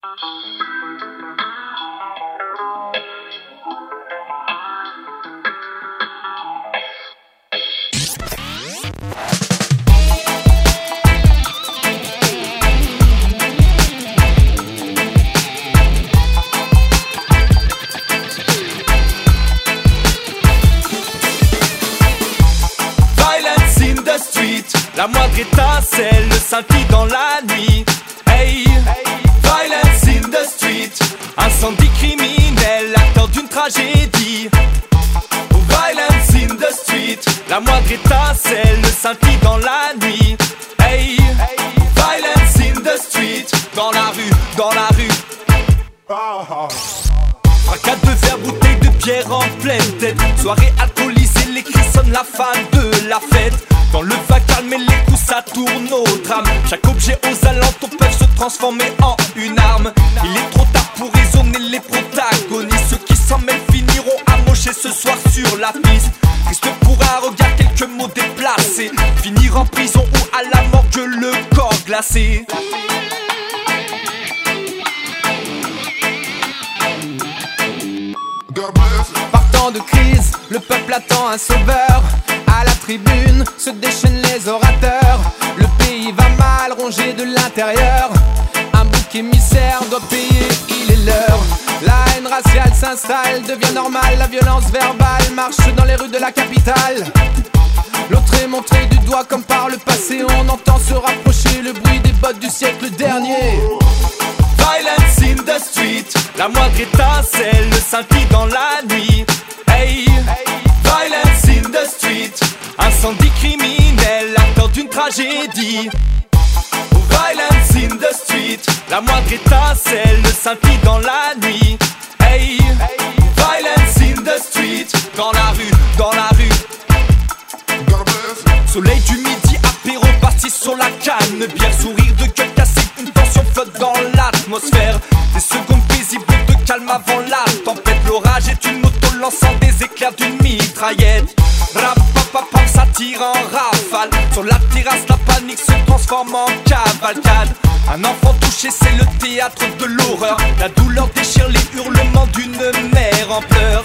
La moindre étincelle scintille dans la nuit. Hey, violence in the street. Incendie criminel, acteur d'une tragédie. Violence in the street. La moindre étincelle scintille dans la nuit. Hey, violence in the street. Dans la rue, dans la rue. Fracas de verre, bouteille de bière en pleine tête. Soirée alcoolisée, les cris sonnent la fin de la fête. Dans le vacarme et les coups ça tourne au drame. Chaque objet aux alentours peut se transformer en une arme. Il est trop tard pour raisonner les protagonistes. Ceux qui s'en mêlent finiront amochés ce soir sur la piste. Triste pour un regard, quelques mots déplacés. Finir en prison ou à la morgue, le corps glacé. Partant de crise, le peuple attend un sauveur. À la tribune se déchaînent les orateurs. Le pays va mal, rongé de l'intérieur. Un bouc émissaire doit payer, il est l'heure. La haine raciale s'installe, devient normale. La violence verbale marche dans les rues de la capitale. L'autre est montré du doigt comme par le passé. On entend se rapprocher le bruit des bottes du siècle dernier. Violence in the street. La moindre étincelle scintille dans la nuit. Hey, violence in the street. Incendie criminel, acteur d'une tragédie. Violence in the street. La moindre étincelle scintille dans la nuit. Hey, violence in the street. Dans la rue, dans la rue. Soleil du midi, apéro parti sur la canne. Bière, sourire de gueule cassé, une tension flotte dans l'atmosphère. Des secondes paisibles de calme avant la tempête. L'orage est une moto lançant des éclairs d'une mitraillette. Rap, pap, pap, ça tire en rafale. Sur la terrasse, la panique se transforme en cavalcade. Un enfant touché, c'est le théâtre de l'horreur. La douleur déchire les hurlements d'une mère en pleurs.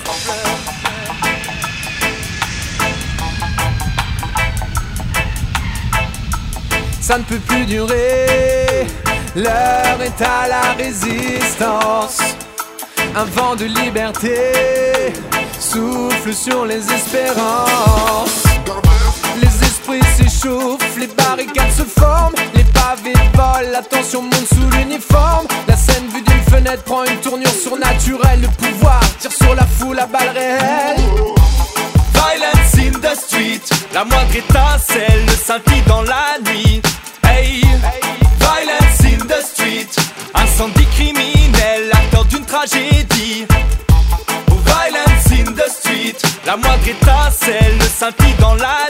Ça ne peut plus durer, l'heure est à la résistance. Un vent de liberté souffle sur les espérances. Les esprits s'échauffent, les barricades se forment. Les pavés volent, la tension monte sous l'uniforme. La scène vue d'une fenêtre prend une tournure surnaturelle. Le pouvoir tire sur la foule à balles réelles. Violence in the street. La moindre étincelle scintille dans la nuit. Hey, violence in the street. Incendie criminel, acteur d'une tragédie. Violence in the street. La moindre étincelle scintille dans la